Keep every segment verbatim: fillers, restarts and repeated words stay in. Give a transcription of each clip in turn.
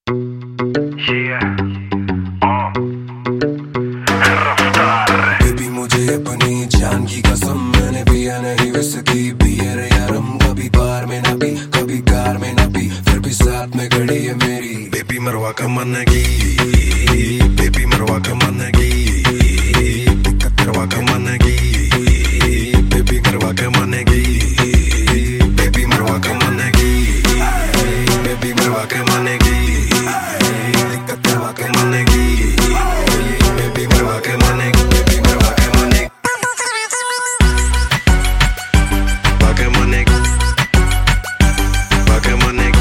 Baby मुझे अपनी जान की कसम, मैंने पिया नहीं विस्की बियर या रम। कभी बार में ना पी, कभी कार में ना पी, फिर भी साथ में खड़ी है मेरी बेबी मरवा का मन की, बेबी मरवा का मन की, दिक्कत करवा का मन की, बेबी मरवा का मन की, बेबी मरवा का मन की, बेबी मरवा का मन की, दिक्कत करवा का मन की, बेबी मरवा का मन की, बेबी मरवा का मन की, बाका मन की, बाका मन की,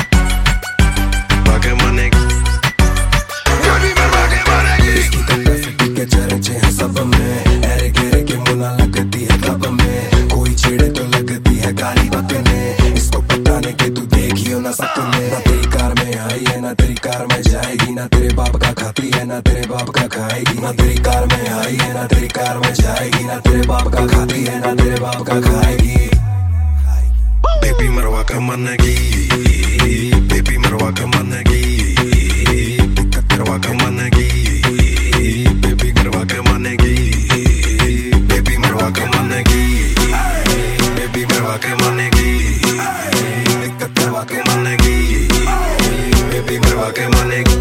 बाका मन की, बेबी मरवा का मन की। इसकी कैपेसिटी के चर्चे हैं सब में, ऐरे गहरे के मुना लगती है कब में, कोई छेड़े तो लगती है गाली बकने। इसको बताने के तू देखियो ना सपने, ना तेरी कार में आई है ना तेरी कार में जाएगी, ना तेरे बाप का खाती है ना तेरे बाप का खाएगी। ना तेरी कार में आई है ना तेरी कार में जाएगी, ना तेरे बाप का खाती है ना तेरे बाप का खाएगी। बेबी मरवा का मन की, बेबी मरवा का मन की, दिक्कत करवा का मन की, बेबी मरवा का मन की, बेबी मरवा का मन की, बेबी मरवा का मन की, दिक्कत करवा का मन की, बेबी मरवा का मन की।